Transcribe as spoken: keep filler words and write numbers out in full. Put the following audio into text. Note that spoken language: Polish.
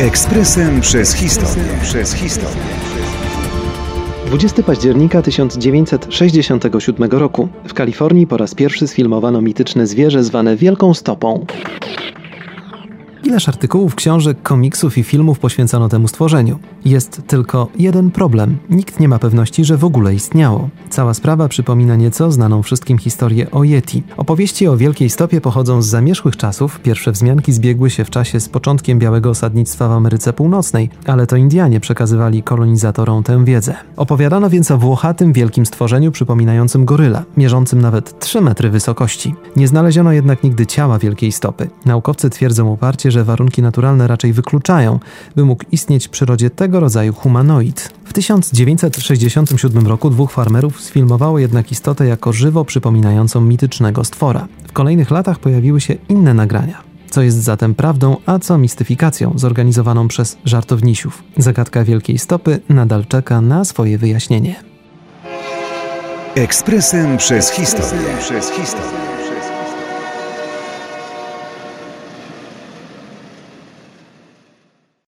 Ekspresem przez historię. Przez historię. dwudziestego października tysiąc dziewięćset sześćdziesiątego siódmego roku w Kalifornii po raz pierwszy sfilmowano mityczne zwierzę zwane Wielką Stopą. Ileż artykułów, książek, komiksów i filmów poświęcono temu stworzeniu. Jest tylko jeden problem. Nikt nie ma pewności, że w ogóle istniało. Cała sprawa przypomina nieco znaną wszystkim historię o Yeti. Opowieści o Wielkiej Stopie pochodzą z zamierzchłych czasów. Pierwsze wzmianki zbiegły się w czasie z początkiem białego osadnictwa w Ameryce Północnej, ale to Indianie przekazywali kolonizatorom tę wiedzę. Opowiadano więc o włochatym, wielkim stworzeniu przypominającym goryla, mierzącym nawet trzy metry wysokości. Nie znaleziono jednak nigdy ciała Wielkiej Stopy. Naukowcy twierdzą uparcie, że warunki naturalne raczej wykluczają, by mógł istnieć w przyrodzie tego rodzaju humanoid. W tysiąc dziewięćset sześćdziesiątym siódmym roku dwóch farmerów sfilmowało jednak istotę jako żywo przypominającą mitycznego stwora. W kolejnych latach pojawiły się inne nagrania. Co jest zatem prawdą, a co mistyfikacją zorganizowaną przez żartownisiów? Zagadka Wielkiej Stopy nadal czeka na swoje wyjaśnienie. Ekspresem przez historię. Przez historię.